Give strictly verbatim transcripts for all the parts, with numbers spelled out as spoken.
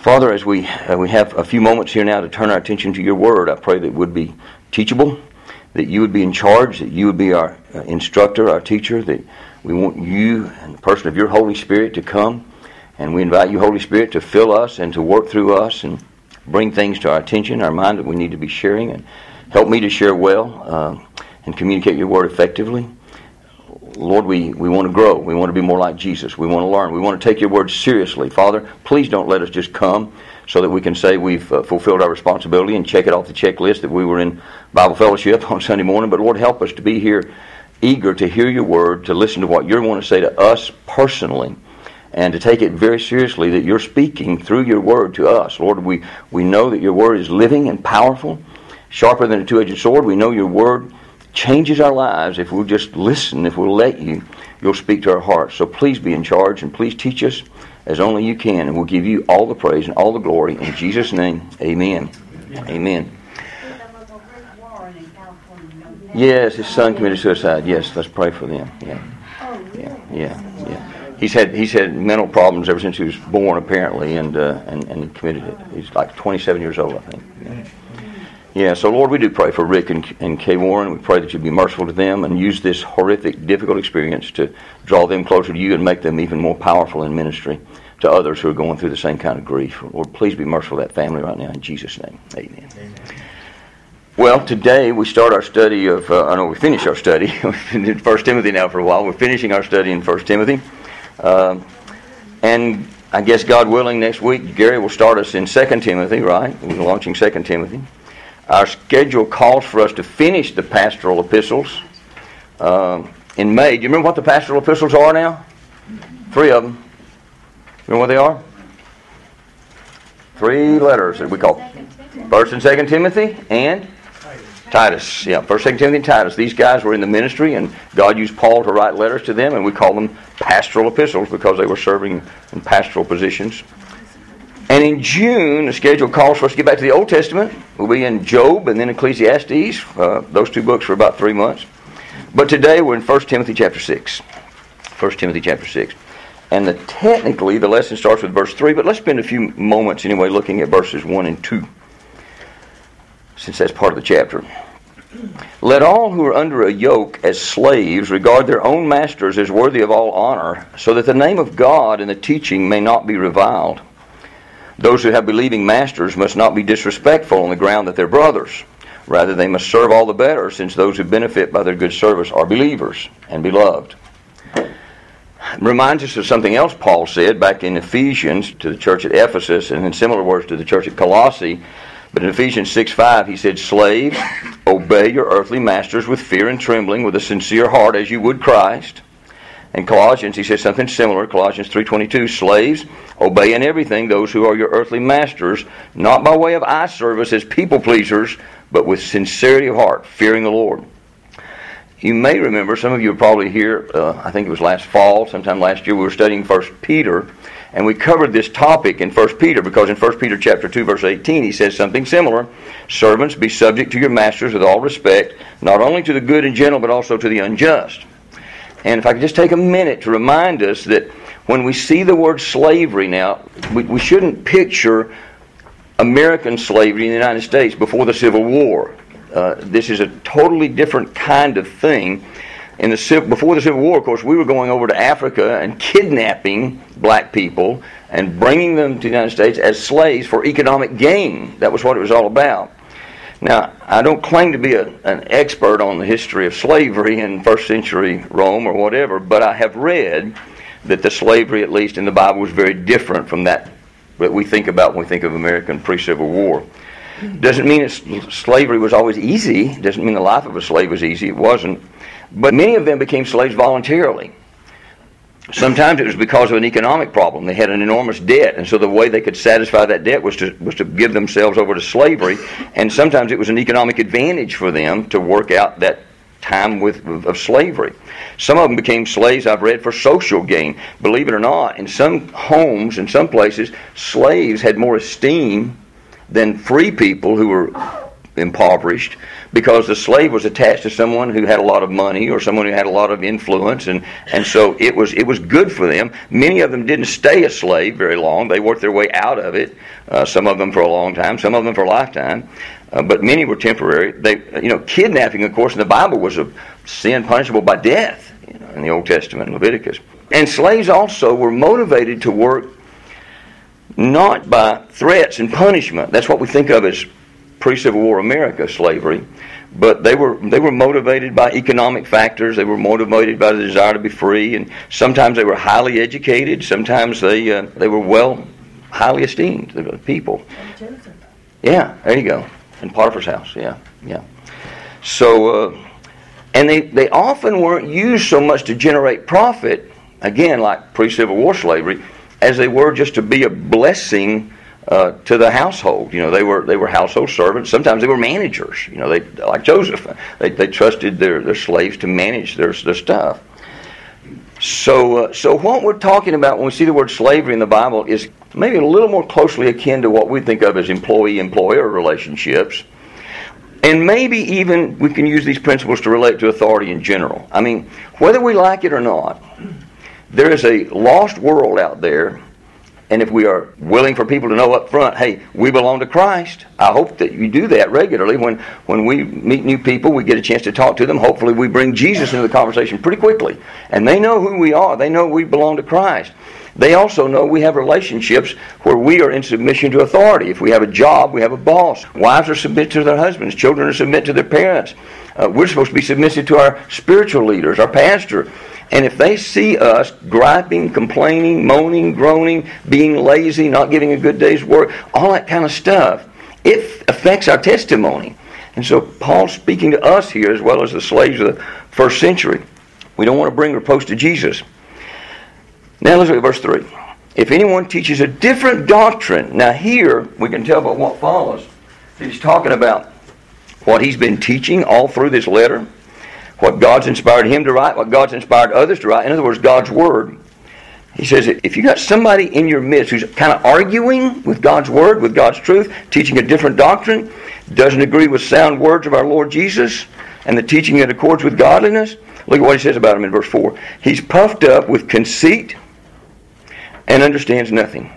Father, as we uh, we have a few moments here now to turn our attention to your word, I pray that it would be teachable, that you would be in charge, that you would be our uh, instructor, our teacher, that we want you and the person of your Holy Spirit to come, and we invite you, Holy Spirit, to fill us and to work through us and bring things to our attention, our mind that we need to be sharing, and help me to share well uh, and communicate your word effectively. Lord, we, we want to grow. We want to be more like Jesus. We want to learn. We want to take your word seriously. Father, please don't let us just come so that we can say we've uh, fulfilled our responsibility and check it off the checklist that we were in Bible fellowship on Sunday morning. But Lord, help us to be here eager to hear your word, to listen to what you want to say to us personally, and to take it very seriously that you're speaking through your word to us. Lord, we, we know that your word is living and powerful, sharper than a two-edged sword. We know your word changes our lives. If we'll just listen, if we'll let you, you'll speak to our hearts. So please be in charge and please teach us as only you can, and we'll give you all the praise and all the glory. In Jesus' name, amen. Amen. Amen. Yes, his son committed suicide. Yes, let's pray for them. Yeah, yeah, yeah, yeah. He's had he's had mental problems ever since he was born, apparently, and uh, and and he committed it. He's like twenty-seven years old, I think. Yeah. Yeah, so Lord, we do pray for Rick and, and Kay Warren. We pray that you be merciful to them and use this horrific, difficult experience to draw them closer to you and make them even more powerful in ministry to others who are going through the same kind of grief. Lord, please be merciful to that family right now in Jesus' name. Amen. Amen. Well, today we start our study of, uh, I know we finish our study. We've been in First Timothy now for a while. We're finishing our study in First Timothy. Um, and I guess God willing, next week, Gary will start us in Second Timothy, right? We're launching Second Timothy. Our schedule calls for us to finish the pastoral epistles uh, in May. Do you remember what the pastoral epistles are now? Three of them. Remember what they are? Three letters that we call First and Second Timothy and Titus. Yeah, First, Second Timothy and Titus. These guys were in the ministry, and God used Paul to write letters to them, and we call them pastoral epistles because they were serving in pastoral positions. And in June, the schedule calls for us to get back to the Old Testament. We'll be in Job and then Ecclesiastes. Uh, those two books for about three months. But today we're in First Timothy chapter six. First Timothy chapter six. And the, technically the lesson starts with verse three, but let's spend a few moments anyway looking at verses one and two, since that's part of the chapter. Let all who are under a yoke as slaves regard their own masters as worthy of all honor, so that the name of God and the teaching may not be reviled. Those who have believing masters must not be disrespectful on the ground that they're brothers. Rather, they must serve all the better, since those who benefit by their good service are believers and beloved. It reminds us of something else Paul said back in Ephesians to the church at Ephesus, and in similar words to the church at Colossae. But in Ephesians six five, he said, Slaves, obey your earthly masters with fear and trembling, with a sincere heart, as you would Christ. In Colossians, he says something similar. Colossians three twenty-two, Slaves, obey in everything those who are your earthly masters, not by way of eye service as people pleasers, but with sincerity of heart, fearing the Lord. You may remember, some of you are probably here, uh, I think it was last fall, sometime last year, we were studying First Peter, and we covered this topic in First Peter, because in First Peter chapter two, verse eighteen, he says something similar. Servants, be subject to your masters with all respect, not only to the good and gentle, but also to the unjust. And if I could just take a minute to remind us that when we see the word slavery now, we, we shouldn't picture American slavery in the United States before the Civil War. Uh, this is a totally different kind of thing. In the before the Civil War, of course, we were going over to Africa and kidnapping black people and bringing them to the United States as slaves for economic gain. That was what it was all about. Now, I don't claim to be a, an expert on the history of slavery in first century Rome or whatever, but I have read that the slavery, at least in the Bible, was very different from that that we think about when we think of American pre-Civil War. Doesn't mean it's, slavery was always easy. Doesn't mean the life of a slave was easy. It wasn't. But many of them became slaves voluntarily. Sometimes it was because of an economic problem. They had an enormous debt, and so the way they could satisfy that debt was to was to give themselves over to slavery. And sometimes it was an economic advantage for them to work out that time with of slavery. Some of them became slaves, I've read, for social gain. Believe it or not, in some homes, in some places, slaves had more esteem than free people who were impoverished because the slave was attached to someone who had a lot of money or someone who had a lot of influence, and, and so it was it was good for them. Many of them didn't stay a slave very long. They worked their way out of it, uh, some of them for a long time, some of them for a lifetime, uh, but many were temporary. They, you know, kidnapping, of course, in the Bible was a sin punishable by death, you know, in the Old Testament, Leviticus. And slaves also were motivated to work not by threats and punishment. That's what we think of as pre-Civil War America slavery. But they were they were motivated by economic factors. They were motivated by the desire to be free, and sometimes they were highly educated. Sometimes they uh, they were well, highly esteemed people. Yeah, there you go. In Potiphar's house. Yeah, yeah. So, uh, and they they often weren't used so much to generate profit. Again, like pre-Civil War slavery, as they were just to be a blessing uh, to the household. You know, they were they were household servants. Sometimes they were managers. You know, they like Joseph. They they trusted their, their slaves to manage their their stuff. So uh, so what we're talking about when we see the word slavery in the Bible is maybe a little more closely akin to what we think of as employee-employer relationships. And maybe even we can use these principles to relate to authority in general. I mean, whether we like it or not, there is a lost world out there, and if we are willing for people to know up front, hey, we belong to Christ, I hope that you do that regularly. When when we meet new people, we get a chance to talk to them. Hopefully we bring Jesus into the conversation pretty quickly. And they know who we are. They know we belong to Christ. They also know we have relationships where we are in submission to authority. If we have a job, we have a boss. Wives are submitted to their husbands. Children are submitted to their parents. Uh, we're supposed to be submissive to our spiritual leaders, our pastor. And if they see us griping, complaining, moaning, groaning, being lazy, not giving a good day's work, all that kind of stuff, it affects our testimony. And so Paul's speaking to us here as well as the slaves of the first century. We don't want to bring reproach to Jesus. Now let's look at verse three. If anyone teaches a different doctrine, now here we can tell by what follows. He's talking about what he's been teaching all through this letter, what God's inspired him to write, what God's inspired others to write. In other words, God's Word. He says that if you got somebody in your midst who's kind of arguing with God's Word, with God's truth, teaching a different doctrine, doesn't agree with sound words of our Lord Jesus, and the teaching that accords with godliness, look at what he says about him in verse four. He's puffed up with conceit and understands nothing.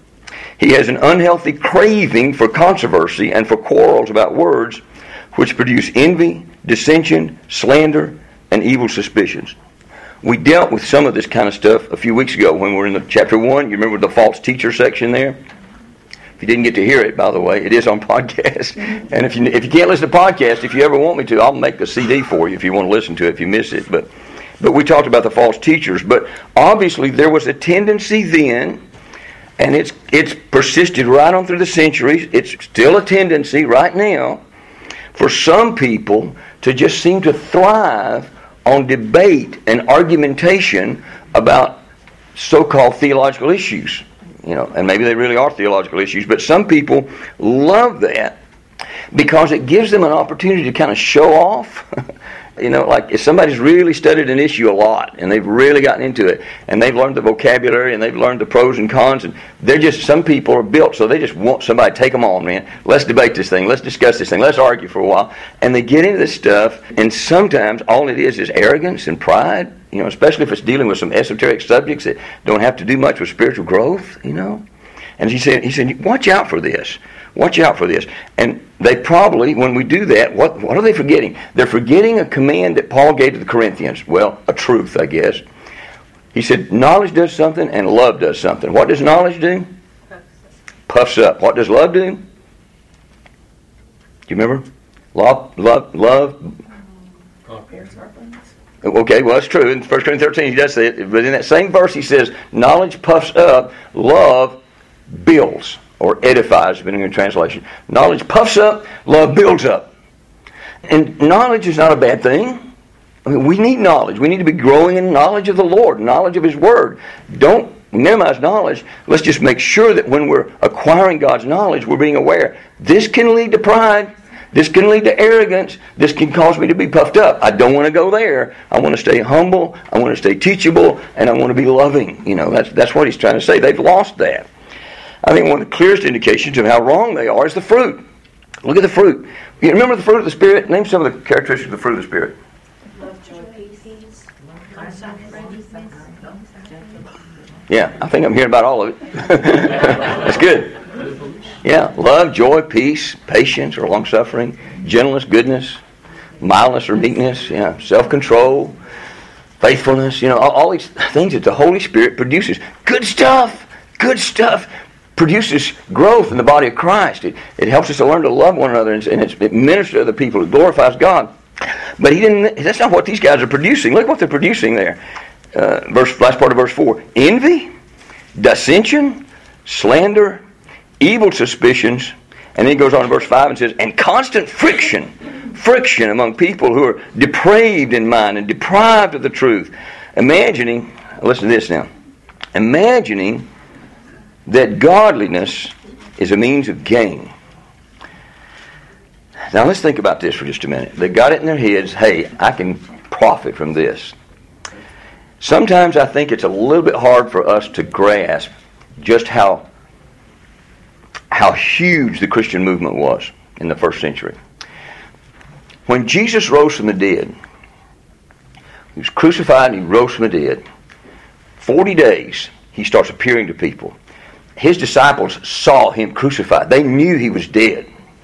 He has an unhealthy craving for controversy and for quarrels about words, which produce envy, dissension, slander, and evil suspicions. We dealt with some of this kind of stuff a few weeks ago when we were in the chapter one. You remember the false teacher section there? If you didn't get to hear it, by the way, it is on podcast. And if you if you can't listen to podcast, if you ever want me to, I'll make the C D for you if you want to listen to it if you miss it. But but we talked about the false teachers. But obviously there was a tendency then, and it's it's persisted right on through the centuries. It's still a tendency right now for some people to just seem to thrive on debate and argumentation about so-called theological issues. You know, and maybe they really are theological issues, but some people love that because it gives them an opportunity to kind of show off. You know, like if somebody's really studied an issue a lot and they've really gotten into it and they've learned the vocabulary and they've learned the pros and cons, and they're just, some people are built so they just want somebody to take them on, man. Let's debate this thing. Let's discuss this thing. Let's argue for a while. And they get into this stuff, and sometimes all it is is arrogance and pride, you know, especially if it's dealing with some esoteric subjects that don't have to do much with spiritual growth, you know. And he said, he said, watch out for this. Watch out for this. And they probably, when we do that, what, what are they forgetting? They're forgetting a command that Paul gave to the Corinthians. Well, a truth, I guess. He said, knowledge does something and love does something. What does knowledge do? Puffs up. What does love do? Do you remember? Love, love, love. Okay, well, that's true. In First Corinthians thirteen, he does say it. But in that same verse, he says, knowledge puffs up, love builds. Or edifies, depending on translation. Knowledge puffs up, love builds up. And knowledge is not a bad thing. I mean, we need knowledge. We need to be growing in knowledge of the Lord, knowledge of His Word. Don't minimize knowledge. Let's just make sure that when we're acquiring God's knowledge, we're being aware. This can lead to pride. This can lead to arrogance. This can cause me to be puffed up. I don't want to go there. I want to stay humble. I want to stay teachable. And I want to be loving. You know, that's, that's what he's trying to say. They've lost that. I think one of the clearest indications of how wrong they are is the fruit. Look at the fruit. You remember the fruit of the Spirit? Name some of the characteristics of the fruit of the Spirit. Love, joy, peace, long-suffering. Yeah, I think I'm hearing about all of it. That's good. Yeah, love, joy, peace, patience or long-suffering, gentleness, goodness, mildness or meekness, yeah, self-control, faithfulness, you know, all, all these things that the Holy Spirit produces. Good stuff, good stuff. Produces growth in the body of Christ. It, it helps us to learn to love one another, and, and it ministers to other people. It glorifies God. But he didn't. That's not what these guys are producing. Look what they're producing there. Uh, verse last part of verse four: envy, dissension, slander, evil suspicions, and then he goes on in verse five and says, and constant friction, friction among people who are depraved in mind and deprived of the truth. Imagining, listen to this now. Imagining that godliness is a means of gain. Now let's think about this for just a minute. They got it in their heads, hey, I can profit from this. Sometimes I think it's a little bit hard for us to grasp just how, how huge the Christian movement was in the first century. When Jesus rose from the dead, he was crucified and he rose from the dead. Forty days he starts appearing to people. His disciples saw him crucified. They knew he was dead.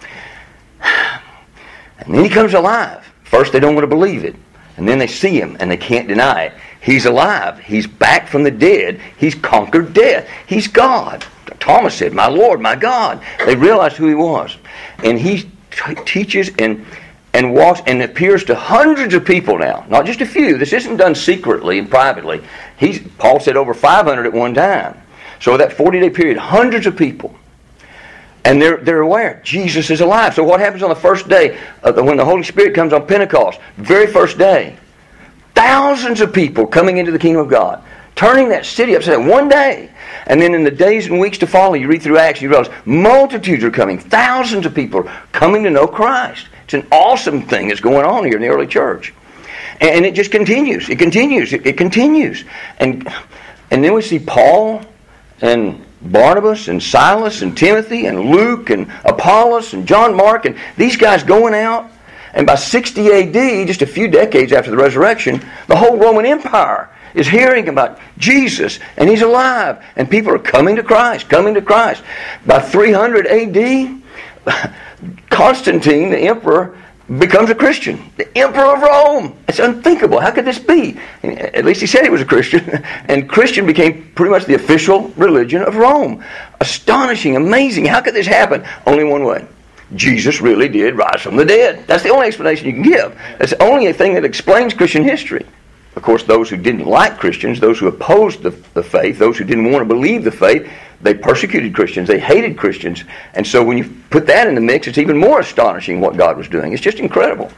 And then he comes alive. First they don't want to believe it. And then they see him and they can't deny it. He's alive. He's back from the dead. He's conquered death. He's God. Thomas said, my Lord, my God. They realized who he was. And he t- teaches and, and walks and appears to hundreds of people now. Not just a few. This isn't done secretly and privately. He's, Paul said over five hundred at one time. So that forty-day period, hundreds of people. And they're they're aware Jesus is alive. So what happens on the first day uh, when the Holy Spirit comes on Pentecost? Very first day. Thousands of people coming into the kingdom of God. Turning that city upside down. One day. And then in the days and weeks to follow, you read through Acts, you realize multitudes are coming. Thousands of people are coming to know Christ. It's an awesome thing that's going on here in the early church. And, and it just continues. It continues. It, it continues. And, and then we see Paul and Barnabas and Silas and Timothy and Luke and Apollos and John Mark and these guys going out. And by sixty A D, just a few decades after the resurrection, the whole Roman Empire is hearing about Jesus and he's alive. And people are coming to Christ, coming to Christ. By three hundred A D, Constantine, the emperor, becomes a Christian. The Emperor of Rome. It's unthinkable. How could this be? At least he said he was a Christian. And Christian became pretty much the official religion of Rome. Astonishing, amazing. How could this happen? Only one way. Jesus really did rise from the dead. That's the only explanation you can give. That's the only thing that explains Christian history. Of course, those who didn't like Christians, those who opposed the, the faith, those who didn't want to believe the faith, they persecuted Christians. They hated Christians. And so when you put that in the mix, it's even more astonishing what God was doing. It's just incredible.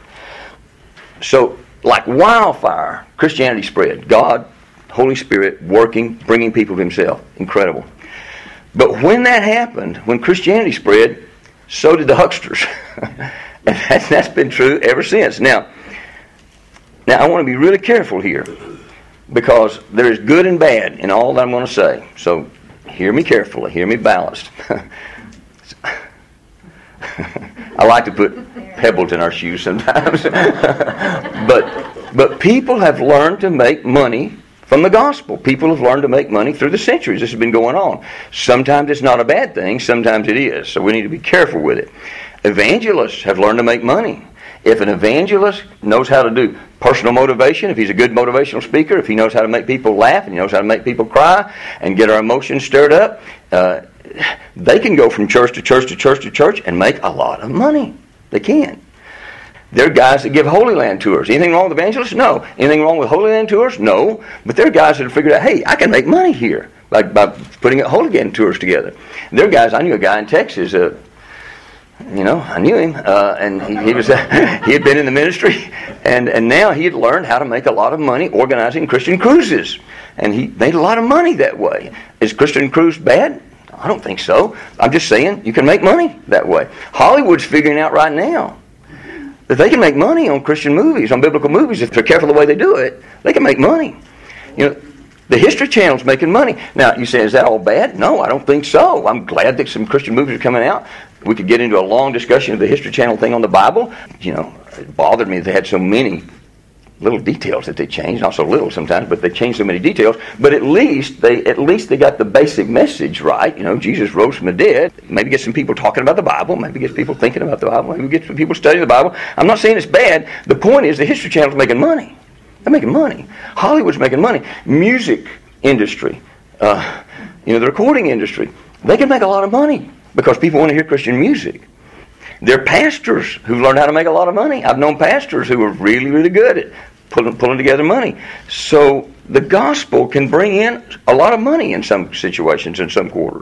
So, like wildfire, Christianity spread. God, Holy Spirit, working, bringing people to Himself. Incredible. But when that happened, when Christianity spread, so did the hucksters. And that's, that's been true ever since. Now, now, I want to be really careful here because there is good and bad in all that I'm going to say. So, hear me carefully. Hear me balanced. I like to put pebbles in our shoes sometimes. but but people have learned to make money from the gospel. People have learned to make money through the centuries. This has been going on. Sometimes it's not a bad thing. Sometimes it is. So we need to be careful with it. Evangelists have learned to make money. If an evangelist knows how to do personal motivation, if he's a good motivational speaker, if he knows how to make people laugh and he knows how to make people cry and get our emotions stirred up, uh, they can go from church to church to church to church and make a lot of money. They can. There are guys that give Holy Land tours. Anything wrong with evangelists? No. Anything wrong with Holy Land tours? No. But there are guys that have figured out, hey, I can make money here by, by putting Holy Land tours together. There are guys, I knew a guy in Texas, uh, You know, I knew him, uh, and he, he was uh, he had been in the ministry, and, and now he had learned how to make a lot of money organizing Christian cruises, and he made a lot of money that way. Is Christian cruise bad? I don't think so. I'm just saying you can make money that way. Hollywood's figuring out right now that they can make money on Christian movies, on biblical movies. If they're careful the way they do it, they can make money. You know, The History Channel's making money. Now, you say, is that all bad? No, I don't think so. I'm glad that some Christian movies are coming out. We could get into a long discussion of the History Channel thing on the Bible. You know, it bothered me that they had so many little details that they changed. Not so little sometimes, but they changed so many details. But at least they at least they got the basic message right. You know, Jesus rose from the dead. Maybe get some people talking about the Bible. Maybe get people thinking about the Bible. Maybe get some people studying the Bible. I'm not saying it's bad. The point is the History Channel's making money. They're making money. Hollywood's making money. Music industry, uh, you know, the recording industry, they can make a lot of money because people want to hear Christian music. There are pastors who learn how to make a lot of money. I've known pastors who are really, really good at pulling, pulling together money. So the gospel can bring in a lot of money in some situations, in some quarters.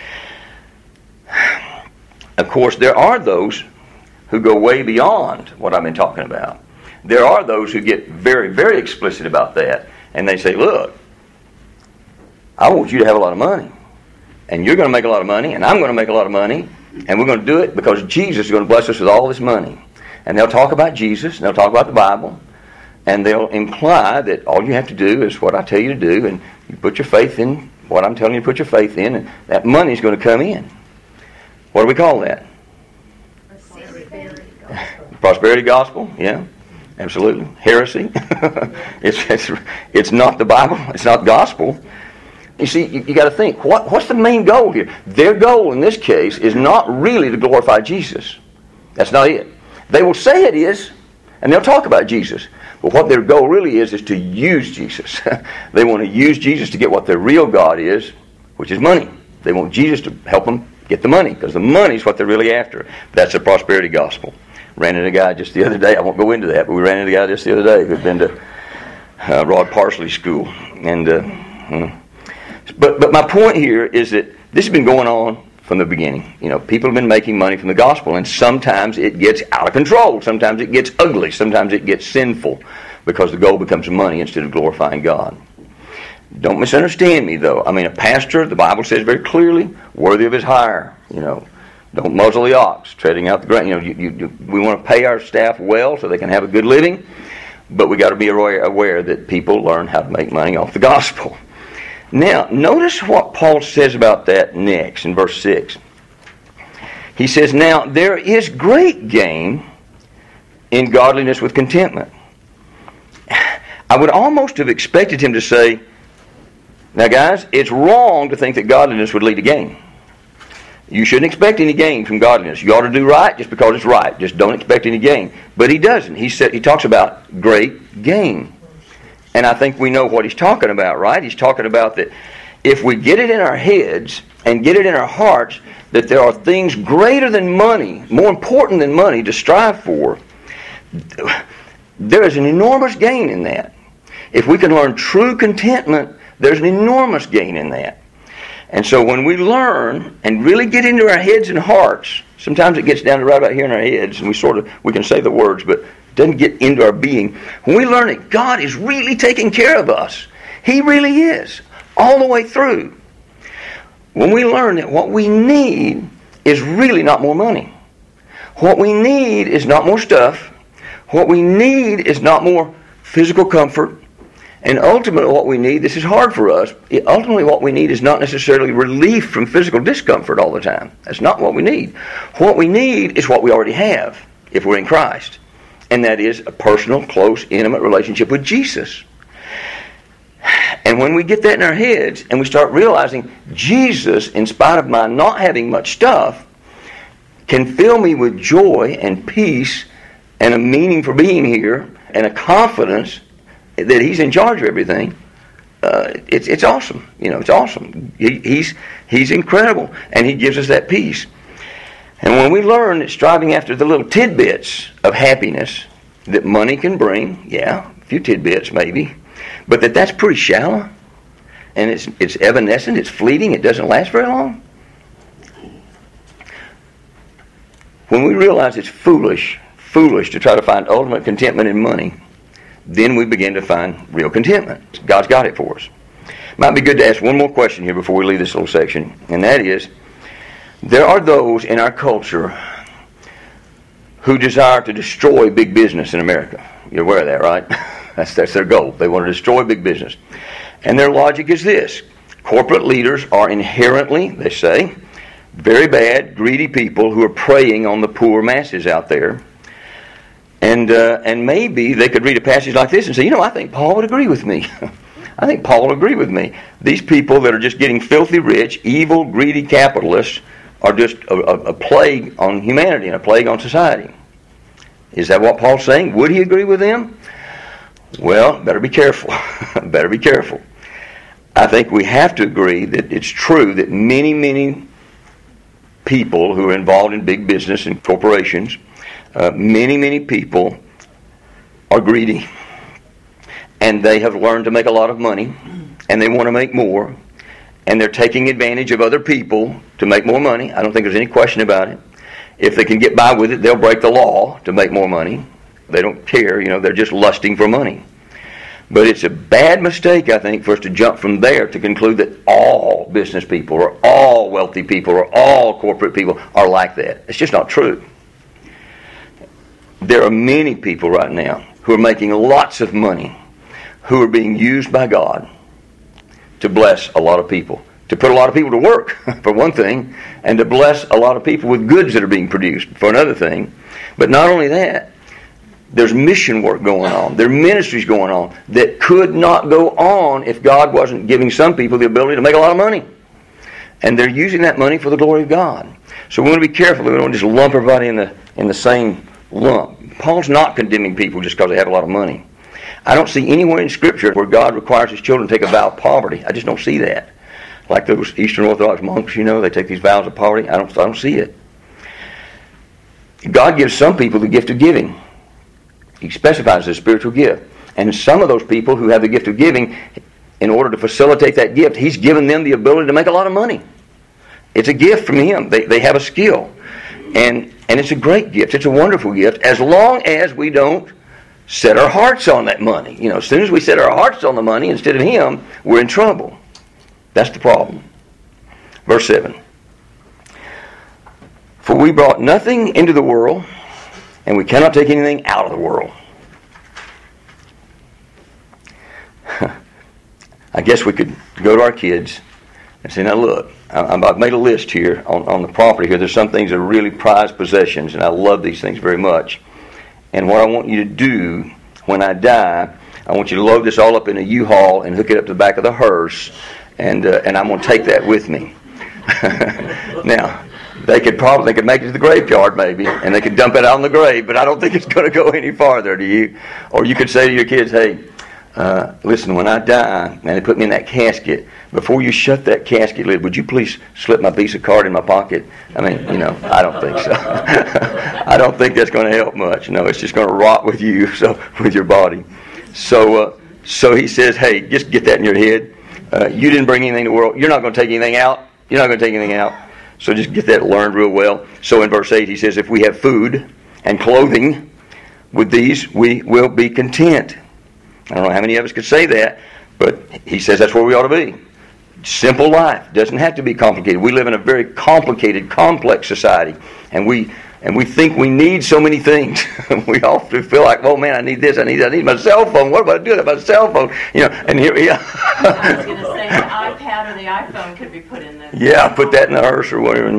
Of course, there are those who go way beyond what I've been talking about. There are those who get very, very explicit about that, and they say, look, I want you to have a lot of money, and you're going to make a lot of money, and I'm going to make a lot of money, and we're going to do it because Jesus is going to bless us with all this money. And they'll talk about Jesus, and they'll talk about the Bible, and they'll imply that all you have to do is what I tell you to do, and you put your faith in what I'm telling you to put your faith in, and that money's going to come in. What do we call that? Prosperity gospel. Prosperity gospel, yeah. Absolutely. Heresy. it's, it's it's not the Bible. It's not gospel. You see, you, you got to think, what what's the main goal here? Their goal in this case is not really to glorify Jesus. That's not it. They will say it is, and they'll talk about Jesus. But what their goal really is is to use Jesus. They want to use Jesus to get what their real God is, which is money. They want Jesus to help them get the money, because the money is what they're really after. That's the prosperity gospel. Ran into a guy just the other day. I won't go into that, but we ran into a guy just the other day who'd been to uh, Rod Parsley School. And uh, hmm. but but my point here is that this has been going on from the beginning. You know, people have been making money from the gospel, and sometimes it gets out of control. Sometimes it gets ugly. Sometimes it gets sinful because the goal becomes money instead of glorifying God. Don't misunderstand me, though. I mean, a pastor, the Bible says very clearly, worthy of his hire. You know. Don't muzzle the ox, treading out the grain. You know, you, you, you, we want to pay our staff well so they can have a good living, but we got to be aware, aware that people learn how to make money off the gospel. Now, notice what Paul says about that next in verse six. He says, "Now there is great gain in godliness with contentment." I would almost have expected him to say, "Now, guys, it's wrong to think that godliness would lead to gain. You shouldn't expect any gain from godliness. You ought to do right just because it's right. Just don't expect any gain." But he doesn't. He said he talks about great gain. And I think we know what he's talking about, right? He's talking about that if we get it in our heads and get it in our hearts that there are things greater than money, more important than money to strive for, there is an enormous gain in that. If we can learn true contentment, there's an enormous gain in that. And so when we learn and really get into our heads and hearts, sometimes it gets down to right about here in our heads, and we sort of, we can say the words, but it doesn't get into our being. When we learn that God is really taking care of us, He really is, all the way through. When we learn that what we need is really not more money. What we need is not more stuff. What we need is not more physical comfort. And ultimately what we need, this is hard for us, ultimately what we need is not necessarily relief from physical discomfort all the time. That's not what we need. What we need is what we already have if we're in Christ. And that is a personal, close, intimate relationship with Jesus. And when we get that in our heads and we start realizing Jesus, in spite of my not having much stuff, can fill me with joy and peace and a meaning for being here and a confidence that He's in charge of everything, uh, it's it's awesome. You know, it's awesome. He, he's He's incredible, and He gives us that peace. And when we learn that striving after the little tidbits of happiness that money can bring, yeah, a few tidbits maybe, but that that's pretty shallow, and it's it's evanescent, it's fleeting, it doesn't last very long. When we realize it's foolish, foolish to try to find ultimate contentment in money, then we begin to find real contentment. God's got it for us. Might be good to ask one more question here before we leave this little section, and that is, there are those in our culture who desire to destroy big business in America. You're aware of that, right? That's, that's their goal. They want to destroy big business. And their logic is this. Corporate leaders are inherently, they say, very bad, greedy people who are preying on the poor masses out there. And uh, and maybe they could read a passage like this and say, you know, I think Paul would agree with me. I think Paul would agree with me. These people that are just getting filthy rich, evil, greedy capitalists are just a, a, a plague on humanity and a plague on society. Is that what Paul's saying? Would he agree with them? Well, better be careful. better be careful. I think we have to agree that it's true that many, many people who are involved in big business and corporations, uh, many, many people are greedy. And they have learned to make a lot of money, and they want to make more, and they're taking advantage of other people to make more money. I don't think there's any question about it. If they can get by with it, they'll break the law to make more money. They don't care, you know, they're just lusting for money. But it's a bad mistake, I think, for us to jump from there to conclude that all business people or all wealthy people or all corporate people are like that. It's just not true. There are many people right now who are making lots of money, who are being used by God to bless a lot of people, to put a lot of people to work, for one thing, and to bless a lot of people with goods that are being produced, for another thing. But not only that, there's mission work going on. There are ministries going on that could not go on if God wasn't giving some people the ability to make a lot of money. And they're using that money for the glory of God. So we want to be careful. We don't just lump everybody in the in the same lump. Paul's not condemning people just because they have a lot of money. I don't see anywhere in Scripture where God requires His children to take a vow of poverty. I just don't see that. Like those Eastern Orthodox monks, you know, they take these vows of poverty. I don't, I don't see it. God gives some people the gift of giving. He specifies a spiritual gift. And some of those people who have the gift of giving, in order to facilitate that gift, He's given them the ability to make a lot of money. It's a gift from Him. They, they have a skill. And, and it's a great gift. It's a wonderful gift, as long as we don't set our hearts on that money. You know, as soon as we set our hearts on the money instead of Him, we're in trouble. That's the problem. Verse seven. For we brought nothing into the world, and we cannot take anything out of the world. I guess we could go to our kids and say, now look, I've made a list here on, on the property here. There's some things that are really prized possessions, and I love these things very much. And what I want you to do when I die, I want you to load this all up in a U-Haul and hook it up to the back of the hearse, and uh, and I'm going to take that with me. Now, they could probably they could make it to the graveyard maybe, and they could dump it out on the grave, but I don't think it's going to go any farther, do you? Or you could say to your kids, hey, uh, listen, when I die and they put me in that casket, before you shut that casket lid, would you please slip my Visa card in my pocket? I mean, you know, I don't think so. I don't think that's going to help much. No, it's just going to rot with you, so with your body. So, uh, so he says, hey, just get that in your head. Uh, you didn't bring anything to the world. You're not going to take anything out. You're not going to take anything out. So just get that learned real well. So in verse eight he says, if we have food and clothing, with these we will be content. I don't know how many of us could say that, but he says that's where we ought to be. Simple life. Doesn't have to be complicated. We live in a very complicated, complex society, and we and we think we need so many things. We often feel like, oh man, I need this, I need that, I need my cell phone. What about I do with my cell phone? You know, and here we are. I was going to say the iPad or the iPhone could be put in there. Yeah, put that in the hearse or whatever.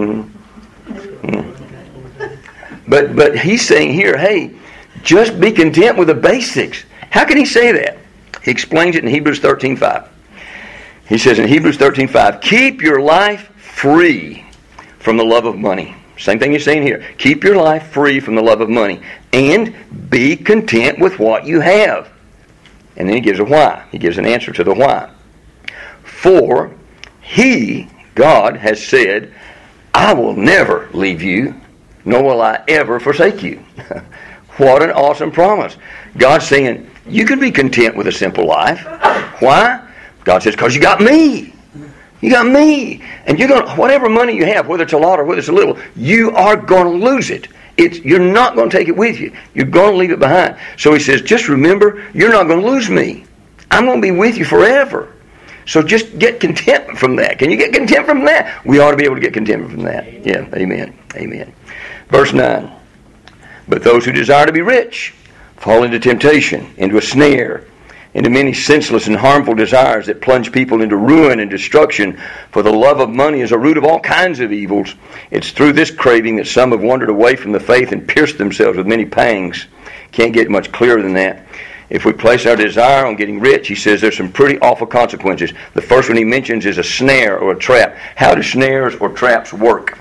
But but he's saying here, hey, just be content with the basics. How can he say that? He explains it in Hebrews thirteen five. He says in Hebrews thirteen five, keep your life free from the love of money. Same thing he's saying here. Keep your life free from the love of money and be content with what you have. And then he gives a why. He gives an answer to the why. For He, God, has said, I will never leave you, nor will I ever forsake you. What an awesome promise. God's saying, you can be content with a simple life. Why? God says, because you got me. You got me. And you're going to, whatever money you have, whether it's a lot or whether it's a little, you are going to lose it. It's, you're not going to take it with you. You're going to leave it behind. So he says, just remember, you're not going to lose me. I'm going to be with you forever. So just get content from that. Can you get content from that? We ought to be able to get content from that. Yeah, amen. Amen. Verse nine. But those who desire to be rich fall into temptation, into a snare, into many senseless and harmful desires that plunge people into ruin and destruction. For the love of money is a root of all kinds of evils. It's through this craving that some have wandered away from the faith and pierced themselves with many pangs. Can't get much clearer than that. If we place our desire on getting rich, he says there's some pretty awful consequences. The first one he mentions is a snare or a trap. How do snares or traps work?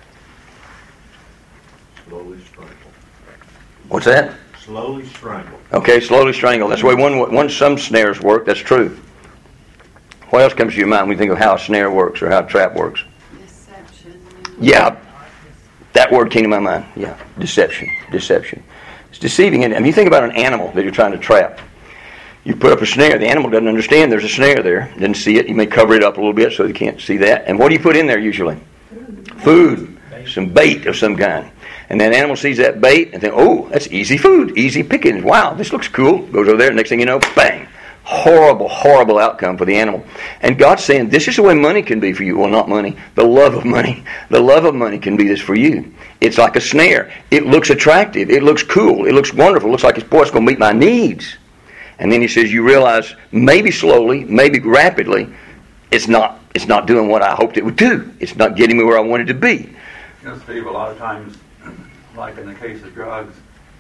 Slowly strangle. What's that? Slowly strangle. Okay, slowly strangle. That's the way one, one some snares work. That's true. What else comes to your mind when you think of how a snare works or how a trap works? Deception. Yeah, that word came to my mind. Yeah, deception, deception. It's deceiving. And if you think about an animal that you're trying to trap, you put up a snare. The animal doesn't understand there's a snare there. Doesn't see it. You may cover it up a little bit so they can't see that. And what do you put in there usually? Food. Some bait of some kind. And that animal sees that bait and thinks, oh, that's easy food, easy pickings. Wow, this looks cool. Goes over there, next thing you know, bang. Horrible, horrible outcome for the animal. And God's saying, this is the way money can be for you. Well, not money. The love of money. The love of money can be this for you. It's like a snare. It looks attractive. It looks cool. It looks wonderful. It looks like, it's, boy, it's going to meet my needs. And then he says, you realize, maybe slowly, maybe rapidly, it's not, it's not doing what I hoped it would do. It's not getting me where I wanted to be. You know, Steve, a lot of times, like in the case of drugs,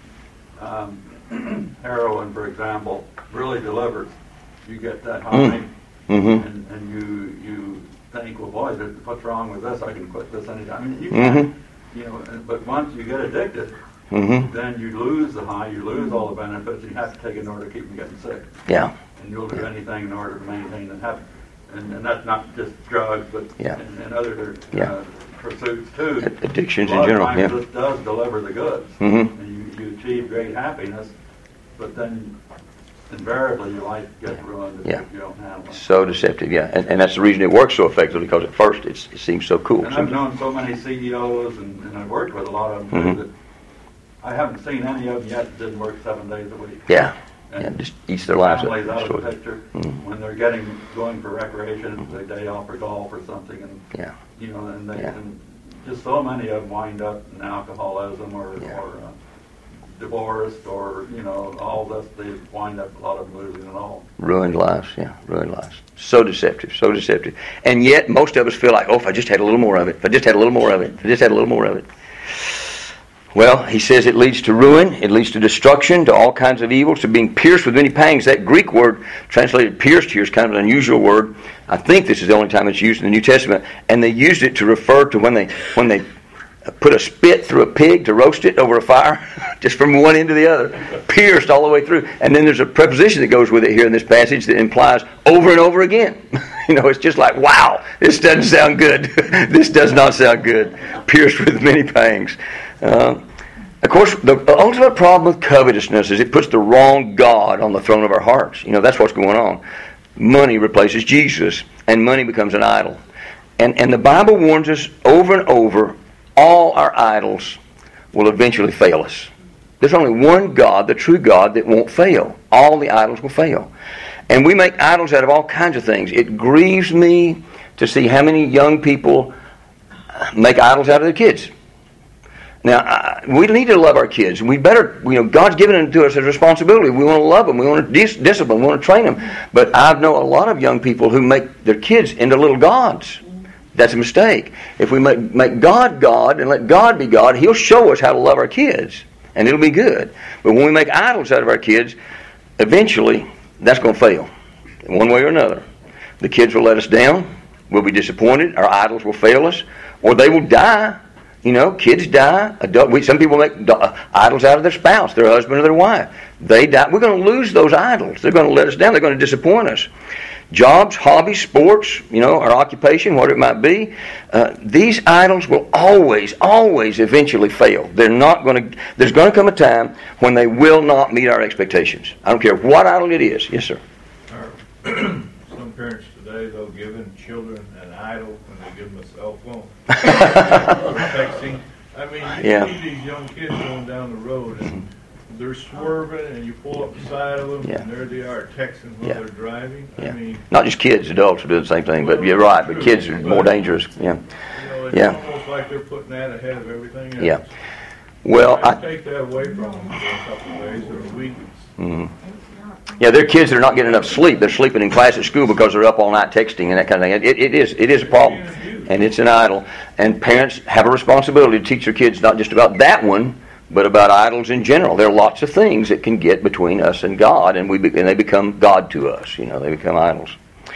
um, heroin, for example, really delivers. You get that high, Mm. Mm-hmm. and, and you you think, well, boy, what's wrong with this? I can quit this anytime. I mean, you Mm-hmm. can, you know, but once you get addicted, Mm-hmm. then you lose the high, you lose all the benefits, you have to take it in order to keep from getting sick. Yeah. And you'll do anything in order to maintain the habit. And, and that's not just drugs, but Yeah. and, and other Yeah. uh, pursuits too. Addictions A in lot general. of times Yeah. this does deliver the goods, Mm-hmm. and you, you achieve great happiness, but then invariably your life gets ruined if Yeah. you don't handle it. So deceptive, yeah. And, and that's the reason it works so effectively, because at first it's, it seems so cool. And I've known so many C E Os, and, and I've worked with a lot of them Mhm. too, that I haven't seen any of them yet that didn't work seven days a week. Yeah. And Yeah, just eats their lives up. families out of Sort the of. picture. Mhm. When they're getting going for recreation, a day off for golf or something, and Yeah. you know, and they Yeah. and just so many of them wind up in alcoholism or Yeah. or uh, divorced or you know all this. They wind up a lot of them losing it all. Ruined lives, yeah, ruined lives. So deceptive, so deceptive. And yet, most of us feel like, oh, if I just had a little more of it, if I just had a little more of it, if I just had a little more of it. Well, he says it leads to ruin, it leads to destruction, to all kinds of evils, to being pierced with many pangs. That Greek word translated pierced here is kind of an unusual word. I think this is the only time it's used in the New Testament. And they used it to refer to when they when they put a spit through a pig to roast it over a fire, just from one end to the other, pierced all the way through. And then there's a preposition that goes with it here in this passage that implies over and over again. You know, it's just like, wow, this doesn't sound good. This does not sound good. Pierced with many pangs. Uh, of course, the ultimate problem with covetousness is it puts the wrong God on the throne of our hearts. You know, that's what's going on. Money replaces Jesus, and money becomes an idol. And, and the Bible warns us over and over, all our idols will eventually fail us. There's only one God, the true God, that won't fail. All the idols will fail. And we make idols out of all kinds of things. It grieves me to see how many young people make idols out of their kids. Now, I, we need to love our kids. We better, you know, God's given it to us as a responsibility. We want to love them. We want to dis- discipline. We want to train them. But I know a lot of young people who make their kids into little gods. That's a mistake. If we make, make God God and let God be God, He'll show us how to love our kids, and it'll be good. But when we make idols out of our kids, eventually that's going to fail, in one way or another. The kids will let us down. We'll be disappointed. Our idols will fail us, or they will die. You know, kids die. Adult, we, some people make uh, idols out of their spouse, their husband, or their wife. They die. We're going to lose those idols. They're going to let us down. They're going to disappoint us. Jobs, hobbies, sports, you know, our occupation, whatever it might be, uh, these idols will always, always eventually fail. They're not going to, there's going to come a time when they will not meet our expectations. I don't care what idol it is. Yes, sir. Some parents today, they'll give in children an idol when they give them a cell phone. Or texting. I mean, you Yeah. see these young kids going down the road and they're swerving and you pull up beside of them Yeah. and there they are texting while Yeah. they're driving. Yeah. I mean, Not just kids, adults will do the same thing, but you're right, but kids are more dangerous. Yeah. you know, it's Yeah. almost like they're putting that ahead of everything else. Yeah. Well, I I, take that away from them for a couple of days or a week. mhm. Yeah, there are kids that are not getting enough sleep. They're sleeping in class at school because they're up all night texting and that kind of thing. It, it is it is a problem, and it's an idol. And parents have a responsibility to teach their kids not just about that one, but about idols in general. There are lots of things that can get between us and God, and we be, and they become God to us. You know, they become idols.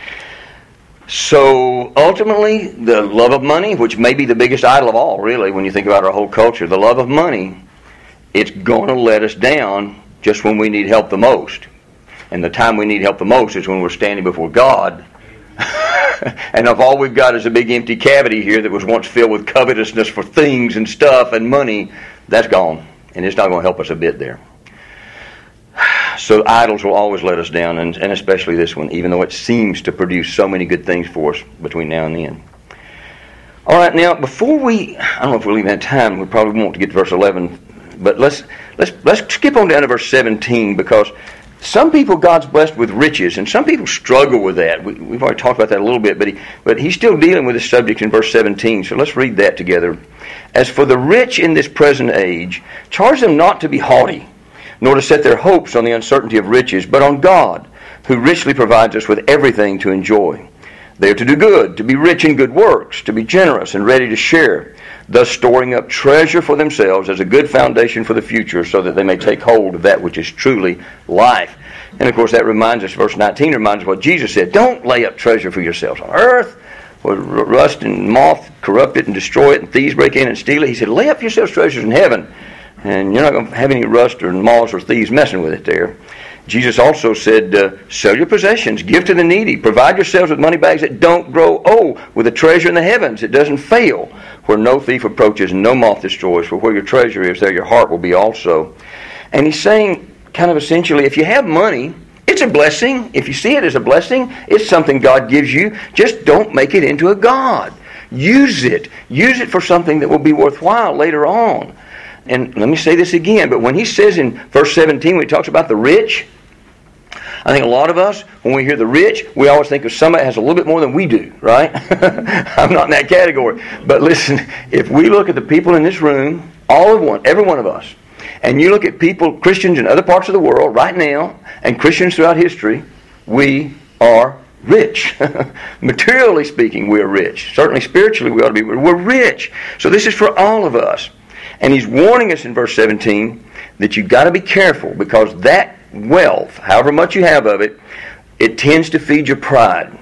So ultimately, the love of money, which may be the biggest idol of all, really, when you think about our whole culture, the love of money, it's going to let us down just when we need help the most. And the time we need help the most is when we're standing before God. And if all we've got is a big empty cavity here that was once filled with covetousness for things and stuff and money, that's gone. And it's not going to help us a bit there. So idols will always let us down, and, and especially this one, even though it seems to produce so many good things for us between now and then. All right, now before we, I don't know if we'll even have time. We probably won't to get to verse eleven, but let's let's let's skip on down to verse seventeen, because some people God's blessed with riches, and some people struggle with that. We, we've already talked about that a little bit, but he, but he's still dealing with this subject in verse seventeen. So let's read that together. As for the rich in this present age, charge them not to be haughty, nor to set their hopes on the uncertainty of riches, but on God, who richly provides us with everything to enjoy. They are to do good, to be rich in good works, to be generous and ready to share, thus storing up treasure for themselves as a good foundation for the future, so that they may take hold of that which is truly life. And of course that reminds us, verse nineteen reminds us what Jesus said. Don't lay up treasure for yourselves on earth, where rust and moth corrupt it and destroy it, and thieves break in and steal it. He said, lay up yourselves treasures in heaven, and you're not going to have any rust or moths or thieves messing with it there. Jesus also said, uh, sell your possessions, give to the needy, provide yourselves with money bags that don't grow old, with a treasure in the heavens. It doesn't fail, where no thief approaches and no moth destroys. For where your treasure is, there your heart will be also. And he's saying, kind of essentially, if you have money, it's a blessing. If you see it as a blessing, it's something God gives you. Just don't make it into a god. Use it. Use it for something that will be worthwhile later on. And let me say this again, but when he says in verse seventeen, when he talks about the rich, I think a lot of us, when we hear the rich, we always think of somebody that has a little bit more than we do, right? I'm not in that category. But listen, if we look at the people in this room, all of one, every one of us, and you look at people, Christians in other parts of the world right now, and Christians throughout history, we are rich. Materially speaking, we are rich. Certainly spiritually, we ought to be. We're rich. So this is for all of us. And he's warning us in verse seventeen that you've got to be careful, because that wealth, however much you have of it, it tends to feed your pride.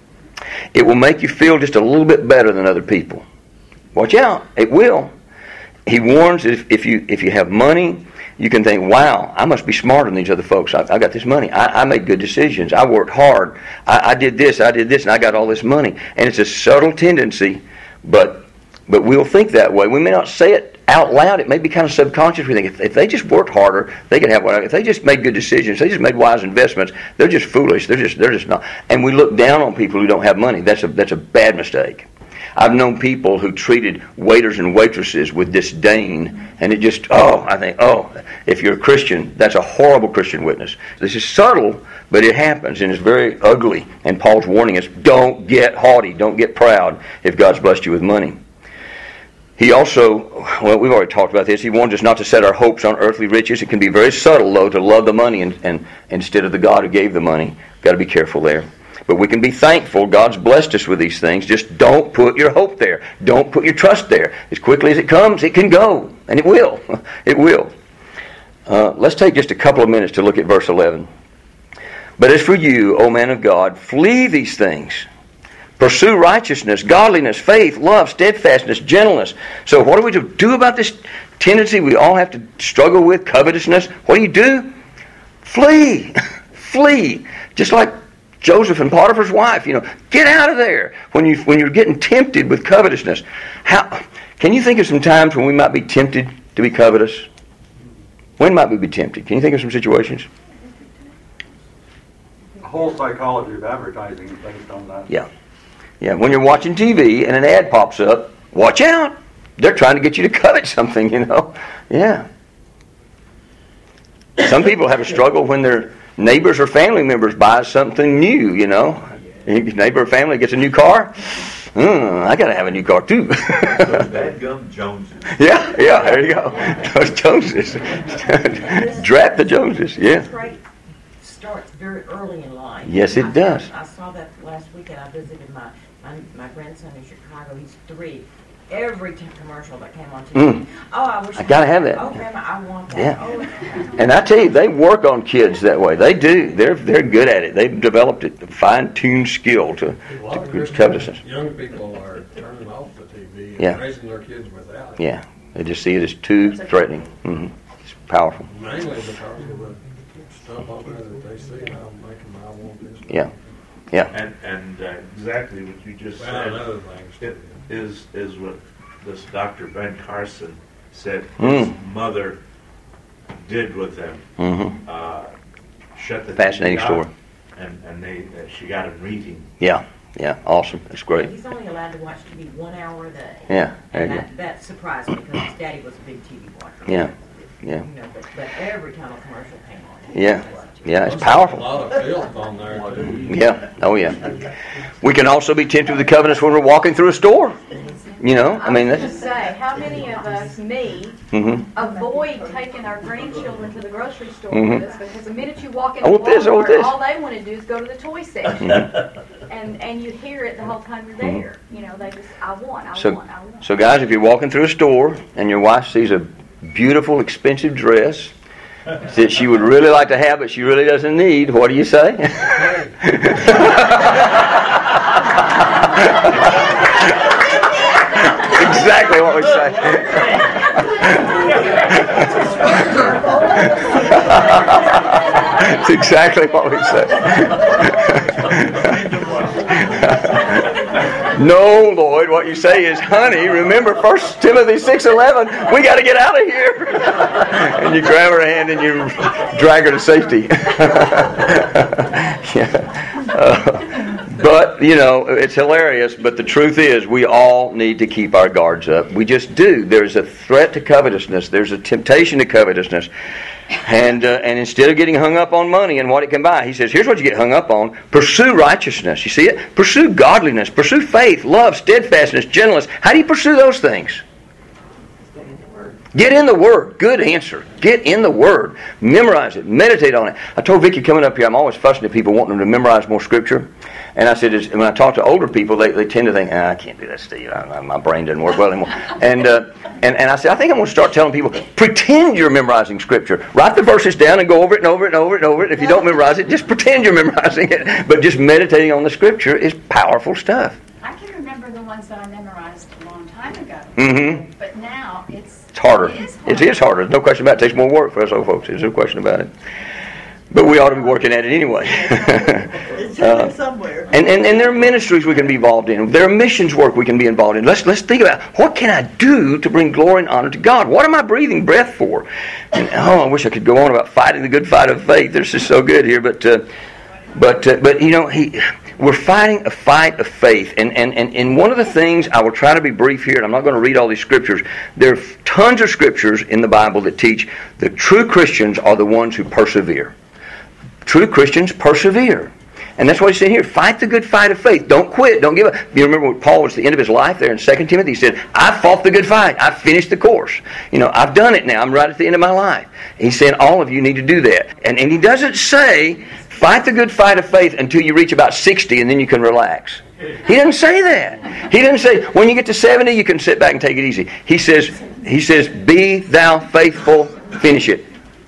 It will make you feel just a little bit better than other people. Watch out. It will. He warns that if, if you if you have money, you can think, wow, I must be smarter than these other folks. I, I got this money. I, I made good decisions. I worked hard. I, I did this, I did this, and I got all this money. And it's a subtle tendency, but but we'll think that way. We may not say it out loud. It may be kind of subconscious. We think if, if they just worked harder, they could have what. If they just made good decisions, they just made wise investments, they're just foolish. They're just they're just not. And we look down on people who don't have money. That's a that's a bad mistake. I've known people who treated waiters and waitresses with disdain, and it just, oh, I think, oh, if you're a Christian, that's a horrible Christian witness. This is subtle, but it happens, and it's very ugly. And Paul's warning us, don't get haughty, don't get proud if God's blessed you with money. He also, well, we've already talked about this, he warns us not to set our hopes on earthly riches. It can be very subtle, though, to love the money and, and instead of the God who gave the money. Got to be careful there. But we can be thankful God's blessed us with these things. Just don't put your hope there. Don't put your trust there. As quickly as it comes, it can go. And it will. It will. Uh, let's take just a couple of minutes to look at verse eleven. But as for you, O man of God, flee these things. Pursue righteousness, godliness, faith, love, steadfastness, gentleness. So what do we do, do about this tendency we all have to struggle with, covetousness? What do you do? Flee. Flee. Just like Joseph and Potiphar's wife, you know, get out of there when you when you're getting tempted with covetousness. How can you think of some times when we might be tempted to be covetous? When might we be tempted? Can you think of some situations? The whole psychology of advertising is based on that. Yeah, yeah. When you're watching T V and an ad pops up, watch out! They're trying to get you to covet something, you know. Yeah. Some people have a struggle when their neighbors or family members buy something new, you know. Your neighbor or family gets a new car. Mm, I got to have a new car too. Those dadgum Joneses. Yeah, yeah, there you go. Those Joneses. Drat the Joneses, yeah. starts very early in life. Yes, it I- does. I saw that last weekend. I visited my, my, my grandson in Chicago. He's three. Every t- commercial that came on T V. Mm. Oh, I wish I gotta have that. Oh, Grandma, I want that. Yeah. Oh, And I tell you, they work on kids that way. They do. They're they're good at it. They've developed a fine-tuned skill to, A lot to of good Christian covetousness. young people are turning off the T V and Yeah. raising their kids without it. Yeah, they just see it as too threatening. hmm It's powerful. Mainly because of the stuff on there that they see, and I'll make them, I want this. Yeah, yeah. And, and uh, exactly what you just Well, said another thing. it is, is what this Doctor Ben Carson said Mm. his mother did with them. hmm Uh, shut the Fascinating T V story. off, and, and they, uh, she got him reading. Yeah, yeah. Awesome. That's great. he's only allowed to watch T V one hour a day. Yeah, there And you go. that, that surprised me because his daddy was a big T V watcher. Yeah, yeah. You know, but, but every time a commercial came on, he Yeah. watched it. Yeah, it's A powerful. lot of filth on there, too. Yeah. Oh, yeah. We can also be tempted with the covenants when we're walking through a store. You know, I mean, I was that's. going to say, how many of us, me, hmm avoid taking our grandchildren to the grocery store Mhm. with us because the minute you walk I into want this, I want Walmart, this. all they want to do is go to the toy section, and and you hear it the whole time you're there. You know, they just, I want, I So, want, I want. so guys, if you're walking through a store and your wife sees a beautiful, expensive dress that she would really like to have, but she really doesn't need, what do you say? Exactly what we say. It's exactly what we say. No, Lloyd, what you say is, honey, remember First Timothy six eleven, we got to get out of here. And you grab her hand and you drag her to safety. Yeah. Uh, but, you know, it's hilarious, but the truth is we all need to keep our guards up. We just do. There's a threat to covetousness. There's a temptation to covetousness. And uh, and instead of getting hung up on money and what it can buy, he says, here's what you get hung up on. Pursue righteousness. You see it? Pursue godliness. Pursue faith, love, steadfastness, gentleness. How do you pursue those things? Get in the Word. Good answer. Get in the Word. Memorize it. Meditate on it. I told Vicki coming up here, I'm always fussing at people wanting them to memorize more Scripture. And I said, when I talk to older people, they, they tend to think, ah, I can't do that, Steve. I, I, my brain doesn't work well anymore. And, uh, and and I said, I think I'm going to start telling people, pretend you're memorizing Scripture. Write the verses down and go over it and over it and over it and over it. If you don't memorize it, just pretend you're memorizing it. But just meditating on the Scripture is powerful stuff. I can remember the ones that I memorized a long time ago. Mm-hmm. But now it's It's harder. It is It harder. is harder. There's no question about it. It takes more work for us old folks. There's no question about it. But we ought to be working at it anyway. It's uh, somewhere. and, and, and there are ministries we can be involved in. There are missions work we can be involved in. Let's let's think about what can I do to bring glory and honor to God? What am I breathing breath for? And oh, I wish I could go on about fighting the good fight of faith. This is so good here, but uh, but uh, but you know he. We're fighting a fight of faith. And, and, and, and one of the things, I will try to be brief here, and I'm not going to read all these scriptures. There are tons of scriptures in the Bible that teach that true Christians are the ones who persevere. True Christians persevere. And that's what he's saying here. Fight the good fight of faith. Don't quit. Don't give up. You remember when Paul was at the end of his life there in Second Timothy? He said, I've fought the good fight. I've finished the course. You know, I've done it now. I'm right at the end of my life. He's saying all of you need to do that. And, and he doesn't say, fight the good fight of faith until you reach about sixty and then you can relax. He doesn't say that. He doesn't say, when you get to seventy, you can sit back and take it easy. He says, he says, be thou faithful, finish it,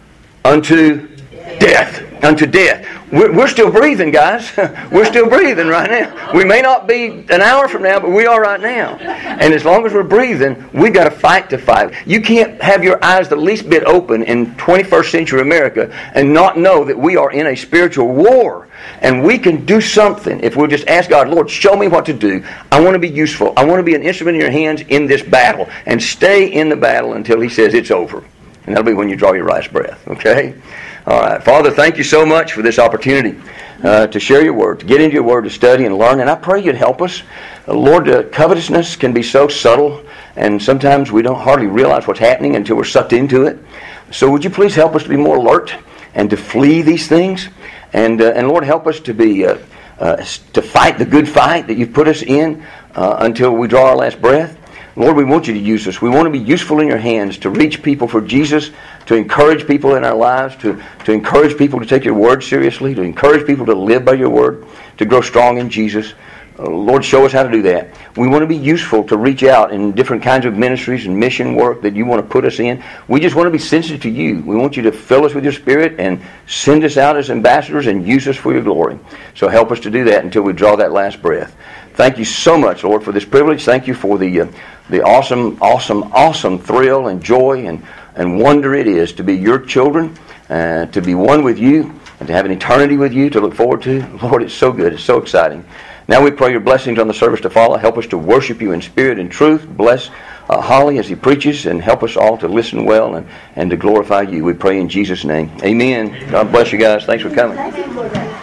unto death. Unto death. We're, we're still breathing, guys. We're still breathing right now. We may not be an hour from now, but we are right now. And as long as we're breathing, we've got to fight to fight. You can't have your eyes the least bit open in twenty-first century America and not know that we are in a spiritual war. And we can do something if we'll just ask God, Lord, show me what to do. I want to be useful. I want to be an instrument in your hands in this battle. And stay in the battle until He says it's over. And that'll be when you draw your last breath. Okay? All right. Father, thank you so much for this opportunity uh, to share your word, to get into your word, to study and learn. And I pray you'd help us. Uh, Lord, uh, covetousness can be so subtle, and sometimes we don't hardly realize what's happening until we're sucked into it. So would you please help us to be more alert and to flee these things? And, uh, and Lord, help us to be uh, uh, to fight the good fight that you've put us in uh, until we draw our last breath. Lord, we want you to use us. We want to be useful in your hands to reach people for Jesus, to encourage people in our lives, to, to encourage people to take your word seriously, to encourage people to live by your word, to grow strong in Jesus. Uh, Lord, show us how to do that. We want to be useful to reach out in different kinds of ministries and mission work that you want to put us in. We just want to be sensitive to you. We want you to fill us with your Spirit and send us out as ambassadors and use us for your glory. So help us to do that until we draw that last breath. Thank you so much, Lord, for this privilege. Thank you for the uh, the awesome, awesome, awesome thrill and joy and, and wonder it is to be your children, uh, to be one with you, and to have an eternity with you to look forward to. Lord, it's so good. It's so exciting. Now we pray your blessings on the service to follow. Help us to worship you in spirit and truth. Bless uh, Holly as he preaches, and help us all to listen well and, and to glorify you. We pray in Jesus' name. Amen. God bless you guys. Thanks for coming. Thank you for that.